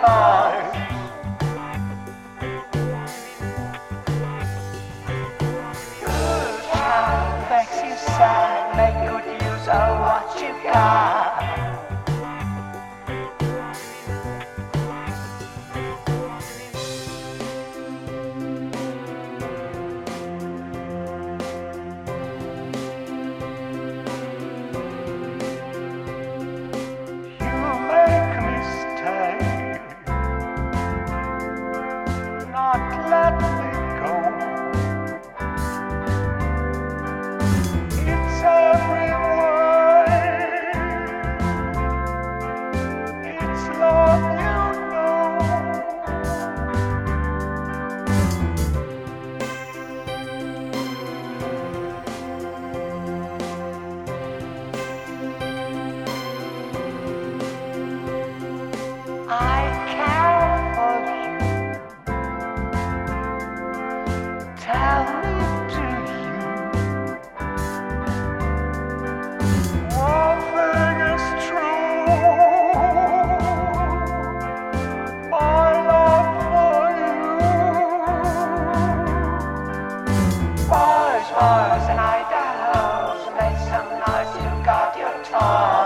toys. Good child makes you sad, make good use of what you got. Let me go. It's everywhere. It's love, you know. I care for you. Tell me, do you? One thing is true, my love for you. Boys, boys, and Idaho's, make some noise, you got your toy.